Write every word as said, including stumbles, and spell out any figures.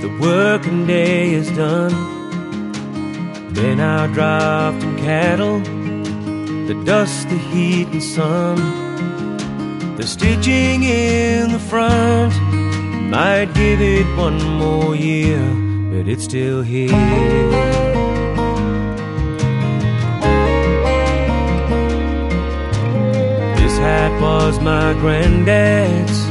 the working day is done. Been out drafting cattle, the dust, the heat and sun. The stitching in the front might give it one more year, but it's still here. This hat was my granddad's,